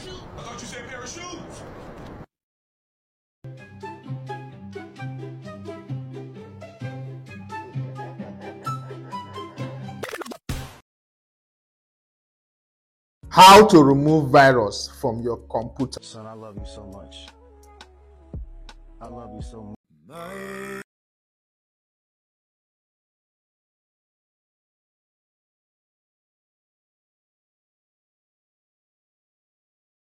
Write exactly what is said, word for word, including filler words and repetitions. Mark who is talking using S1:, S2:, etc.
S1: I thought you said pair of shoes.
S2: How to remove virus from your computer.
S3: Son, I love you so much. I love you so much.